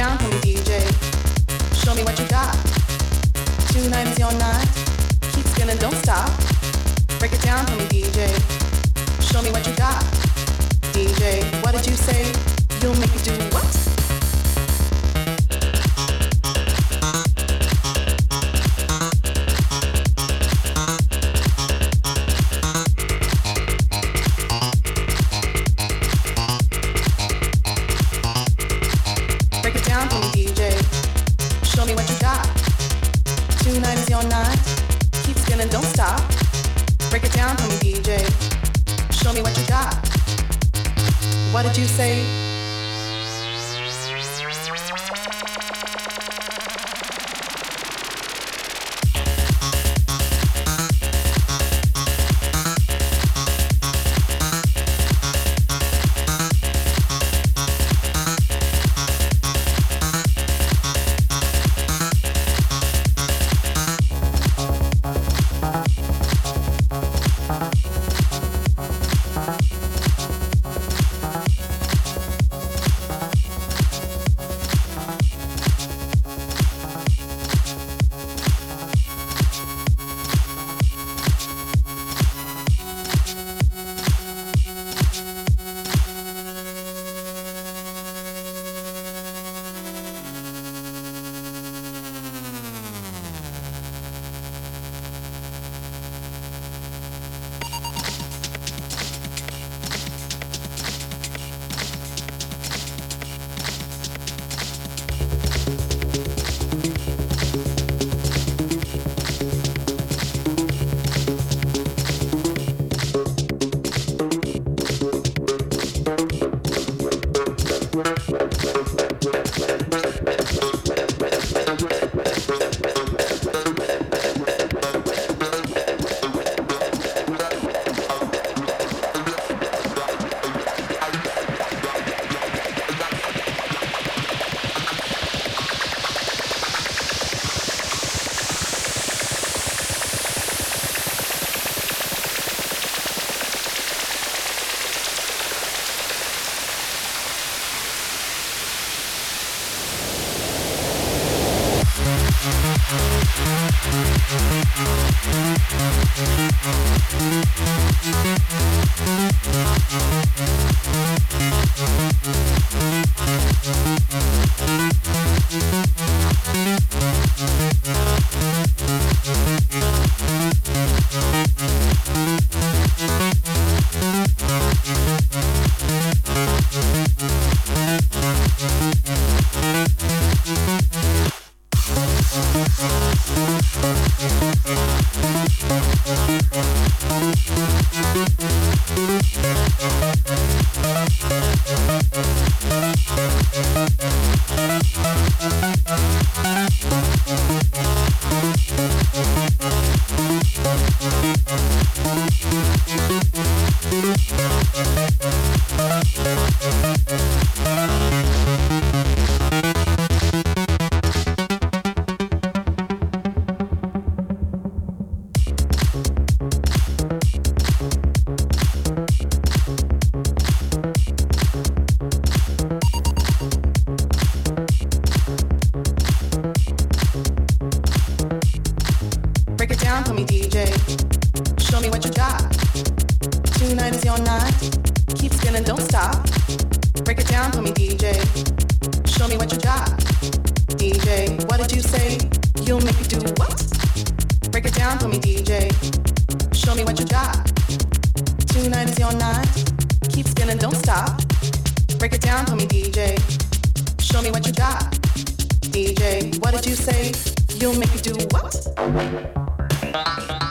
down for me, DJ. Show me what you got. Tonight is your night. Keep spinning, don't stop. Break it down for me, DJ. Show me what you got. DJ, what did you say? You'll make me do what? Break it down for me, DJ. Show me what you got. Tonight is your night. Keep spinning, don't stop. Break it down for me, DJ. Show me what you got. What did you say? Break it down for me, DJ. Show me what you got. Tonight is your night. Keep spinning, don't stop. Break it down for me, DJ. Show me what you got. DJ, what did you say? You'll make me do what? Break it down for me, DJ. Show me what you got. Tonight is your night. Keep spinning, don't stop. Break it down for me, DJ. Show me what you got. DJ, what did you say? You'll make me do what?